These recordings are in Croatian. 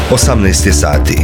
18 sati.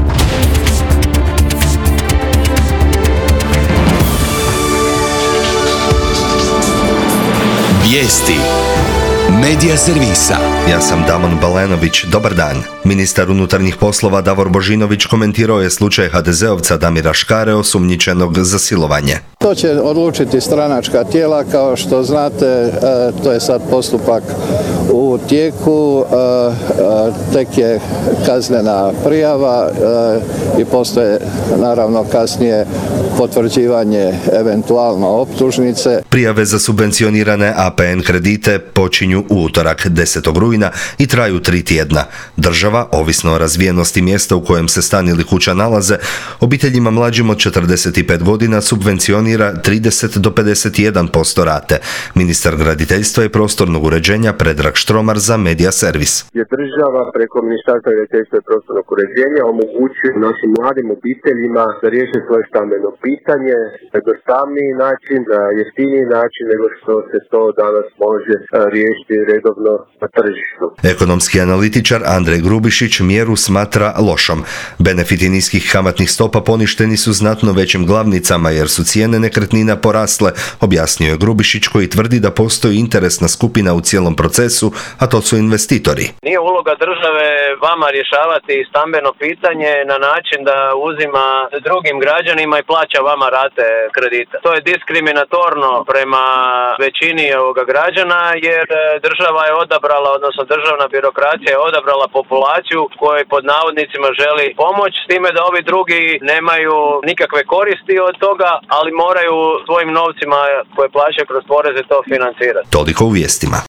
Vijesti Medija servisa. Ja sam Damon Balenović, dobar dan. Ministar unutarnjih poslova Davor Božinović komentirao je slučaj HDZ-ovca Damira Škare osumnjičenog za silovanje. To će odlučiti stranačka tijela, kao što znate, to je sad postupak u tijeku, tek je kaznena prijava i postoje naravno kasnije potvrđivanje eventualno optužnice. Prijave za subvencionirane APN kredite počinju u utorak 10. rujna i traju 3 tjedna. Država, ovisno o razvijenosti mjesta u kojem se stan ili kuća nalaze, obiteljima mlađim od 45 godina subvencionira 30 do 51% rate. Ministar graditeljstva i prostornog uređenja Predrag Štromar za Medija servis. Je država preko Ministarstva graditeljstva i prostornog uređenja omogućuje našim mladim obiteljima da riješe svoje stambeno pitanje na jednostavniji način, na jeftiniji način nego što se to danas može riješiti redovno na tržištu. Ekonomski analitičar Andrej Grubišić mjeru smatra lošom. Benefiti niskih kamatnih stopa poništeni su znatno većim glavnicama jer su cijene nekretnina porasle, objasnio je Grubišić koji tvrdi da postoji interesna skupina u cijelom procesu, a to su investitori. Nije uloga države vama rješavati stambeno pitanje na način da uzima drugim građanima i plaća vama rate kredita. To je diskriminatorno prema većini građana jer država je odabrala, odnosno državna birokracija je odabrala populaciju kojoj pod navodnicima želi pomoć, s time da ovi drugi nemaju nikakve koristi od toga, ali moraju svojim novcima koje plaćaju kroz poreze to financirati. Toliko u vijestima.